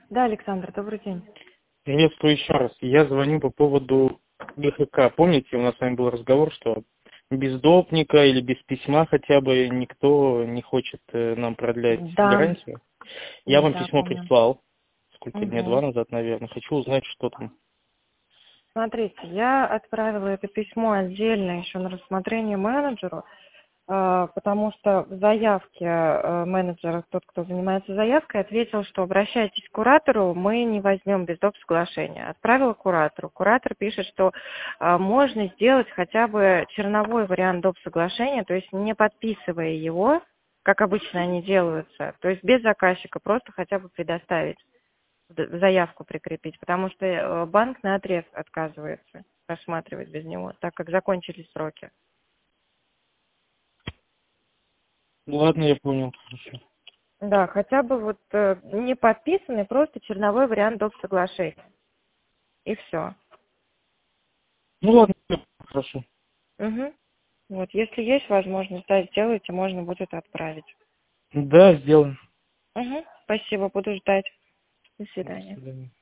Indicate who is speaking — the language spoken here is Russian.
Speaker 1: Да, Александр, добрый день.
Speaker 2: Приветствую еще раз. Я звоню по поводу ГХК. Помните, у нас с вами был разговор, что без допника или без письма хотя бы никто не хочет нам продлять
Speaker 1: Да,
Speaker 2: гарантию. Я вам
Speaker 1: да,
Speaker 2: письмо
Speaker 1: помню.
Speaker 2: прислал, сколько дня,
Speaker 1: Угу.
Speaker 2: 2 назад, наверное. Хочу узнать, что там.
Speaker 1: Смотрите, я отправила это письмо отдельно еще на рассмотрение менеджеру, потому что в заявке менеджер, тот, кто занимается заявкой, ответил, что обращайтесь к куратору, мы не возьмем без доп. Соглашения. Отправила куратору. Куратор пишет, что можно сделать хотя бы черновой вариант доп. Соглашения, то есть не подписывая его, как обычно они делаются, то есть без заказчика, просто хотя бы предоставить, заявку прикрепить, потому что банк наотрез отказывается рассматривать без него, так как закончились сроки.
Speaker 2: Ну, ладно, я понял. Хорошо.
Speaker 1: Да, хотя бы вот не подписанный, просто черновой вариант доп. Соглашения. И все.
Speaker 2: Ну ладно, хорошо.
Speaker 1: Угу. Вот, если есть возможность, да, сделайте, можно будет отправить.
Speaker 2: Да, сделаем.
Speaker 1: Угу. Спасибо, буду ждать. До
Speaker 2: До
Speaker 1: свидания.
Speaker 2: свидания.